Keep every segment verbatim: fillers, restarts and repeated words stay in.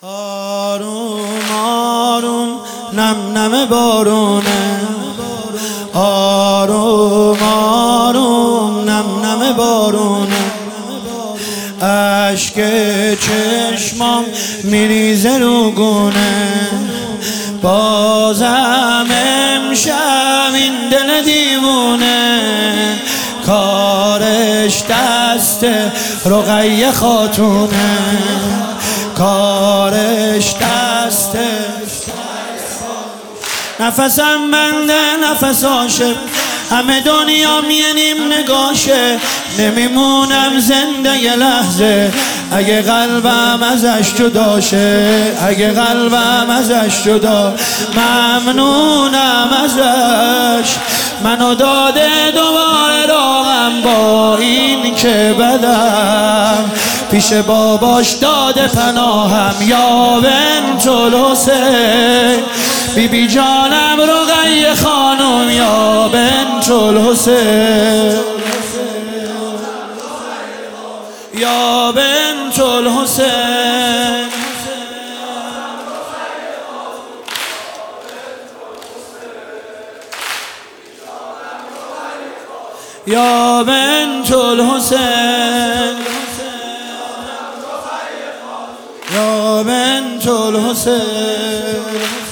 آروم آروم نم نم بارونه، آروم آروم نم نم بارونه، اشک چشمام میریزه رو گونه، بازم امشب این دل دیوونه کارش دست رقیه خاتونه، کارش دست نفسم بنده نفس عاشق، همه دنیام یه نیم نگاشه، نمیمونم زنده یه لحظه اگه قلبم ازش جداشه، اگه قلبم ازش جدا، ممنونم ازش منو داده دوباره راهم، با این که بدم پیش باباش داده پناهم، یا بنت الحسین بی بی جانم رقیه خانم، یا بنت الحسین یا بنت الحسین، یا بنت الحسین، یا بنت الحسین.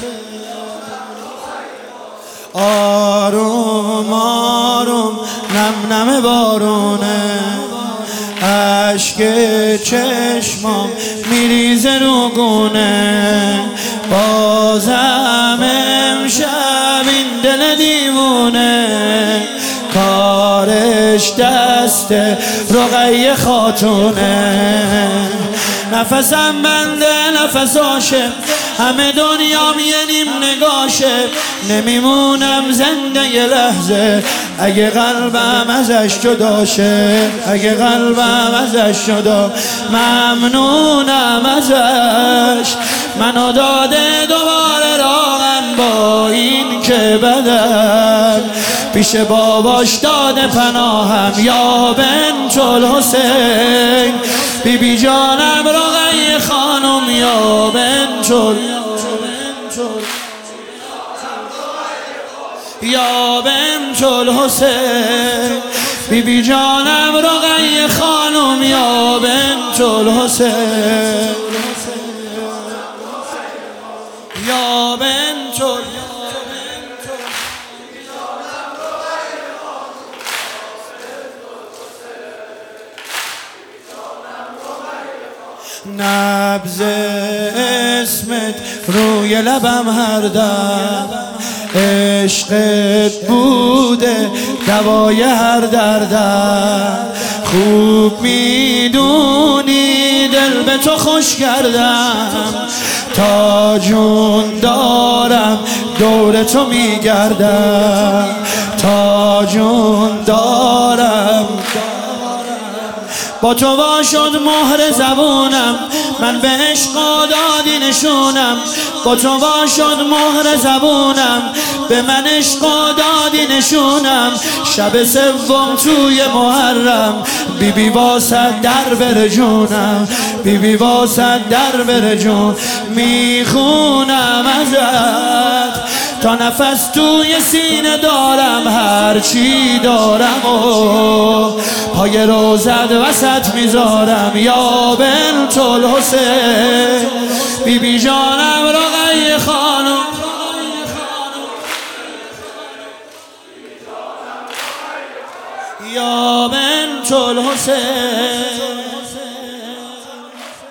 آروم آروم نم نم بارونه، اشک چشمام میریزه رو گونه، بازم امشب این دل دیوونه کارش دست رقیه خاتونه، نفسم بنده نفس عاشق، همه دنیام یه نیم نگاشه، نمیمونم زنده یه لحظه اگه قلبم ازش جداشه، اگه قلبم ازش جدا، ممنونم ازش منو داده دوباره راهم، با این که بدم پیش باباش داده پناهم، یا بنت الحسین بی بی جانم رقیه خانم، یا بنت یا بنت الحسین بی بی جانم رقیه خانم، یا بنت الحسین یا بنت نبض اسمت روی لبم هر دم، عشقت بوده دوای هر دردم، خوب میدونی دل به تو خوش کردم، تا جون دارم دور تو میگردم، تا جون دارم با تو وا شد مهر زبونم، من به عشق دادی نشونم، با تو وا شد مهر زبونم، به من عشق دادی نشونم، شب سوم توی محرم بی بی واسد در بر جونم، بی بی واسد در بر جون، میخونم ازت تا نفس توی سینه دارم، هرچی دارم و پای روزت وسط میذارم، یا بنت الحسین بی بی جانم رقیه خانم، یا بنت الحسین.